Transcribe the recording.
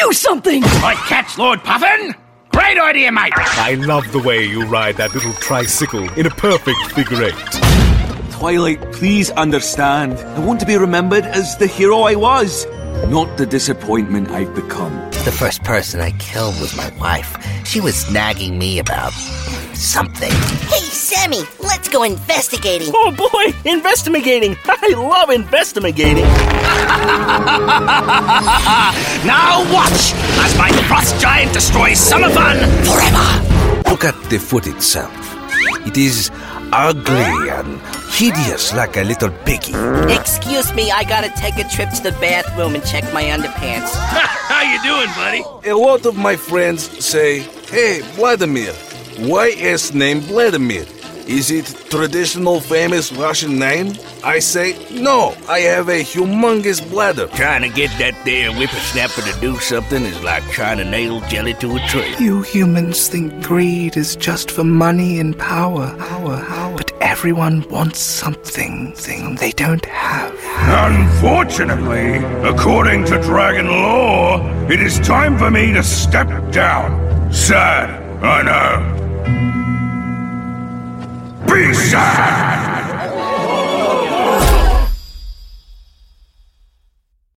Do something! Right catch, Lord Puffin! Great idea, mate! I love the way you ride that little tricycle in a perfect figure eight. Twilight, please understand. I want to be remembered as the hero I was, not the disappointment I've become. The first person I killed was my wife. She was nagging me about something. Hey, Sammy, let's go investigating. Oh boy, investigating! I love investigating! Now watch as my frost giant destroys Summerfun forever! Look at the foot itself. It is ugly and hideous like a little piggy. Excuse me, I gotta take a trip to the bathroom and check my underpants. How you doing, buddy? A lot of my friends say, "Hey, Vladimir, why is name Vladimir? Is it traditional famous Russian name?" I say, "No, I have a humongous bladder." Trying to get that there whippersnapper to do something is like trying to nail jelly to a tree. You humans think greed is just for money and power. But everyone wants something they don't have. Unfortunately, according to dragon law, it is time for me to step down. Sad, I know. Be sad!